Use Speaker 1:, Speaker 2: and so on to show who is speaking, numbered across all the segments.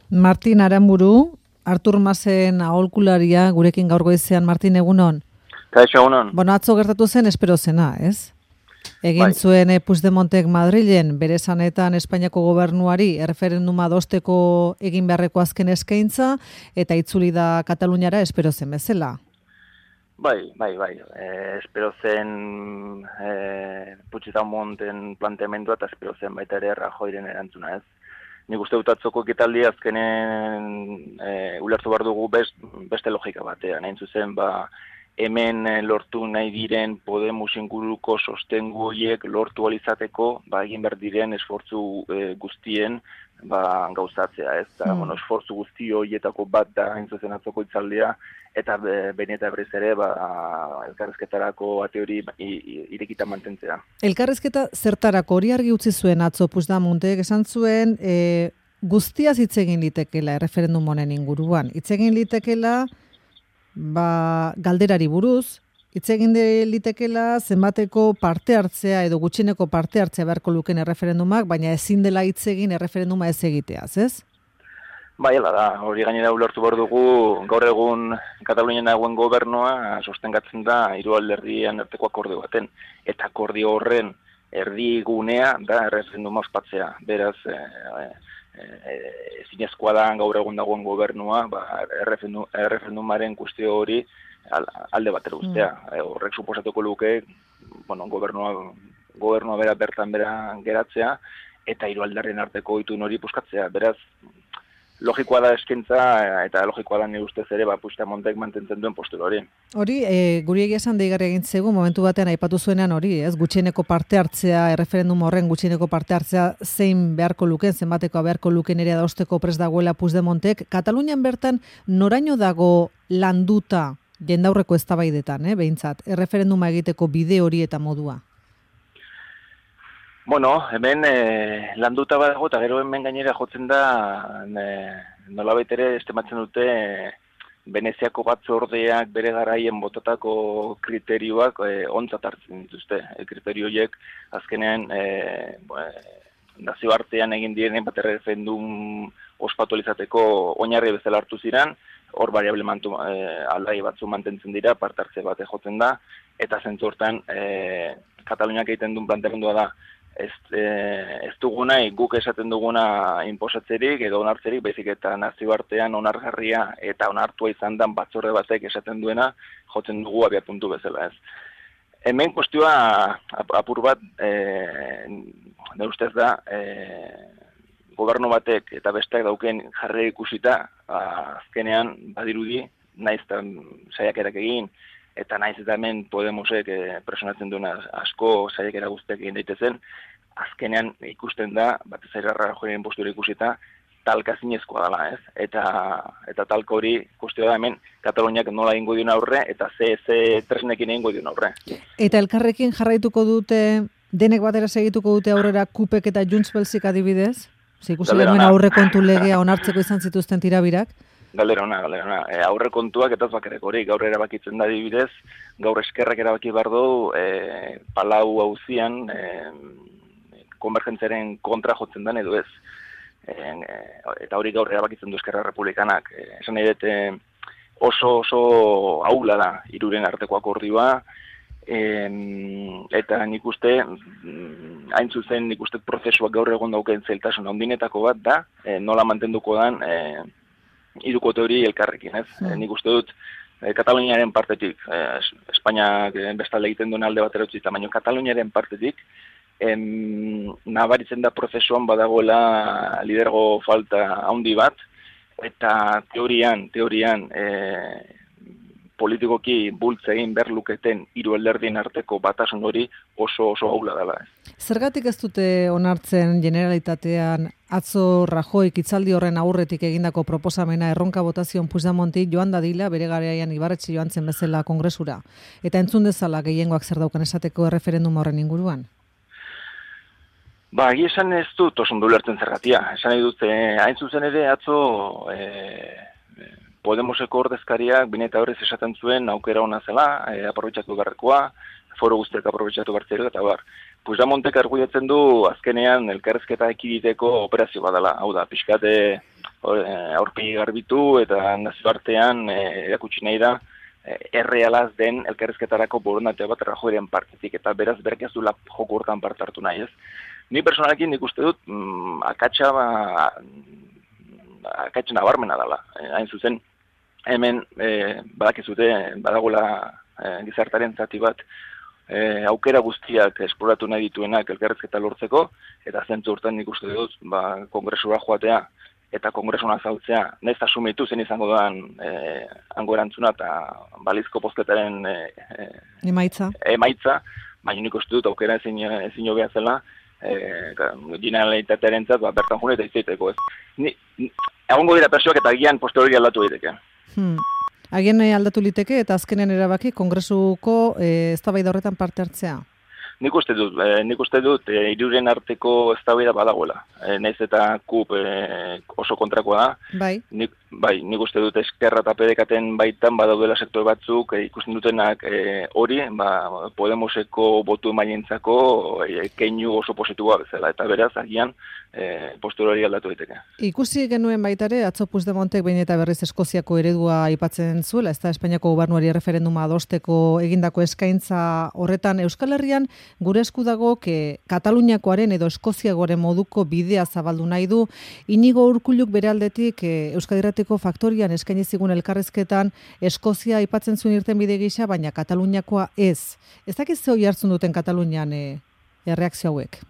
Speaker 1: Martin Aranburu, Artur Masen aholkularia, gurekin gaur goizean. Martin, egunon?
Speaker 2: Kaixo, egunon.
Speaker 1: Bueno, atzo gertatu zen espero zena, ez? Egin zuen Puigdemontek Madrilen, bere esanetan Espainiako gobernuari erreferenduma adosteko egin beharreko azken eskaintza, eta itzuli da Kataluniara espero zen bezala.
Speaker 2: Bai. Espero zen Puigdemonten planteamendua eta espero zen baita ere Rajoyren erantzuna, ez? Nik uste dut atzoko ekitaldi azkenen ulertu behar dugu beste logika batean. Hain zuzen, hemen lortu nahi diren Podemos inguruko sostengu horiek lortu alizateko, egin behar diren esfortzu guztien gauzatzea, ez? Esfortzu guzti horietako bat da hain zuzen atzoko hitzaldia, eta behin eta berriz ere elkarrizketarako ate hori irekita mantentzea.
Speaker 1: Elkarrizketa zertarako hori argi utzi zuen atzo Puigdemontek, esan zuen guztiaz hitz egin litekela erreferendum honen inguruan. Hitz egin litekela galderari buruz, hitz egin litekela zenbateko parte hartzea edo gutxineko parte hartzea beharko luken erreferendumak, baina ezin dela hitz egin erreferenduma ez egiteaz, ez?
Speaker 2: Bai, da, hori gainera ulertu behar dugu, gaur egun Katalunian dagoen gobernua sostengatzen da hiru alderdien arteko akordio baten, eta akordio horren erdigunea da erreferenduma ospatzea. Beraz, ezinezkoa da gaur egun dagoen gobernua, erreferendumaren kustio hori alde batera uztea. Horrek suposatuko luke, gobernua bera bertan bera geratzea, eta hiru alderdien arteko itun hori puskatzea. Beraz, logikoa da eskaintza, eta logikoa da nire ustez ere Puigdemontek mantentzen duen postura hori.
Speaker 1: Hori, guri egia esan deigarri egin zegu, momentu batean aipatu zuenean hori, ez? Gutxieneko parte hartzea, erreferendum horren gutxieneko parte hartzea zein beharko luken, zenbateko beharko luken ere adosteko prest dagoela Puigdemontek. Katalunian bertan noraino dago landuta jendaurreko eztabaidetan, behintzat, erreferenduma egiteko bide hori eta modua?
Speaker 2: Hemen landuta badago, eta gero hemen gainera jotzen da, nolabait ere estematzen dute Veneziako batzordeak bere garaien botatako kriterioak ontzat hartzen dituzte. Kriterio horiek azkenean nazioartean egin diren bat erreferendum ospatu izateko oinarri bezala hartu ziren, hor variable aldai batzu mantentzen dira, parte hartze bat jotzen da, eta zentzu hortan Kataluniak egiten duen planteamendua da, ez dugu nahi guk esaten duguna inposatzerik edo onartzerik, baizik eta nazioartean onargarria eta onartua izan dan batzorde batek esaten duena jotzen dugu abiapuntu bezala, ez. Hemen kuestioa apur bat nire ustez da gobernu batek eta besteak dauken jarri ikusita azkenean badirudi naiz saiakerak egin eta naiz eta hemen Podemosek presionatzen duena asko saiakera guztiak egin daitezen, azkenean ikusten da, batez ere Rajoyren postura ikusita, talka zinezkoa dela, ez? Eta talka hori kustioa da hemen Kataluniak nola egingo dion aurre, eta ze tresnekin egingo dion aurre.
Speaker 1: Eta elkarrekin jarraituko dute, denek batera segituko dute aurrera Kupek eta Junts Belsik adibidez? Ikusi hemen aurrekontu legea onartzeko izan zituzten tirabirak?
Speaker 2: Galdera ona. Aurre kontuak eta bakarrik hori gaur erabakitzen da adibidez, gaur eskerrak erabaki behar du Palau auzian konvergentziaren kontra jotzen den edo ez. Eta hori gaur erabakitzen du Eskerra Republikanak. Esan nahi dut oso ahula da hiruren arteko akordioa, eta nik uste, hain zuzen nik uste prozesuak gaur egon dauken zailtasun handinetako bat da, nola mantenduko dan hirukote hori elkarrekin, ez? Nik uste dut Kataluniaren partetik, Espainiak bestalde egiten duen alde batera utzita, baina Kataluniaren partetik nabaritzen da prozesuan badagoela lidergo falta handi bat, eta teorian politikoki bultza egin behar luketen hiru alderdien arteko batasun hori oso ahula dela.
Speaker 1: Zergatik ez dute onartzen Generalitatean atzo Rajoy hitzaldi horren aurretik egindako proposamena erronka botazion Puigdemonti joan dadila bere garaian Ibarretxe joan zen bezala kongresura, eta entzun dezala gehiengoak zer daukan esateko erreferendum horren inguruan?
Speaker 2: Egia esan ez dut oso ondo ulertzen zergatia. Esan nahi dut, hain zuzen ere atzo Podemoseko ordezkariak bine eta horrez esaten zuen aukera ona zela, aprobetxatu beharrekoa, foro guztiak aprobetxatu behar zirela, eta Puigdemontek argudiatzen du azkenean elkarrizketa ekiditeko operazio badala. Hau da, pixkate aurpegi garbitu eta nazioartean erakutsi nahi da errealaz den elkarrizketarako borondatea bat Rajoyren partetik, eta beraz berk ez duela joko hortan parte hartu nahi, ez? Ni personalekin nik uste dut akatsa nabarmena dela. Hain zuzen, hemen badakizute badagoela gizartaren zati bat aukera guztiak esploratu nahi dituenak elkarrizketa lortzeko, eta zentzu hortan nik uste dut kongresura joatea eta kongresuna azaltzea, nahiz asumitu zen izango doan hango erantzuna eta balizko bozketaren
Speaker 1: emaitza,
Speaker 2: baina nik uste dut aukera ezin hobea zela, generalitatearen zat, bertan june eta izaiteko ez. Egongo dira pertsoak eta agian posteriori aldatu daiteke.
Speaker 1: Agian aldatu liteke eta azkenen erabaki kongresuko eztabaida horretan parte hartzea?
Speaker 2: Nik uste dut hiruren arteko eztabaida badagoela. Naiz eta KUP oso kontrakoa da.
Speaker 1: Bai.
Speaker 2: Nik uste dut Esquerra eta PDKten baitan badaudela sektore batzuk ikusten dutenak hori, Podemoseko botu emailentzako keinu oso positiboa bezala, eta beraz agian posteriori aldatu daiteke.
Speaker 1: Ikusi genuen baitare, atzo Puigdemontek behin eta berriz Eskoziako eredua aipatzen zuela, ez da Espainiako gobernuari referenduma adosteko egindako eskaintza horretan. Euskal Herrian gure esku dago Kataluniakoaren edo Eskoziagoaren moduko bidea zabaldu nahi du. Inigo Urkulluk bere aldetik Euskadi Irratiko Faktorian eskaini zigun elkarrizketan Eskozia aipatzen zuen irtenbide gisa, baina Kataluniakoa ez. Ez dakiz ze hori hartzen duten Katalunian erreakzio hauek?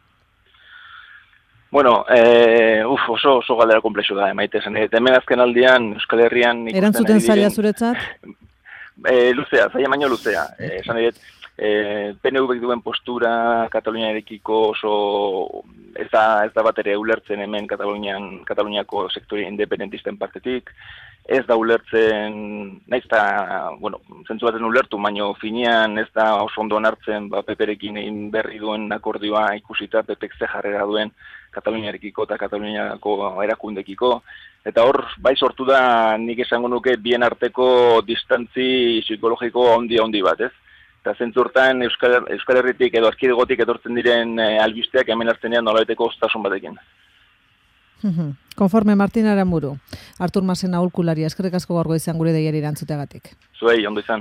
Speaker 2: Bueno, oso galdera komplexu da, maite zen. Hemen azken aldian Euskal Herrian...
Speaker 1: Erantzuten zaila zuretzat?
Speaker 2: Luzea, zaila baino luzea. Esan edet, PNV-ek duen postura Kataluniarekiko oso ez da bat ere ulertzen hemen Kataluniako sektore independentisten partetik, ez da ulertzen, nahiz eta, zentzu baten ulertu, baino finean ez da oso ondo hartzen PP-rekin egin berri duen akordioa ikusita PP-ek ze jarrera duen Kataluniarekiko eta Kataluniako erakundekiko, eta hor bai sortu da nik esango nuke bien arteko distantzi psikologiko handi bat, ez? Eta zentzu hortan Euskal Herritik edo Erkidegotik etortzen diren albisteak hemen hartzenean nolabaiteko oztasun batekin.
Speaker 1: Konforme Martin Aramburu, Artur Masen aholkularia, eskerrik asko gaur goizean gure deiari erantzuteagatik.
Speaker 2: Zuei, ondo izan.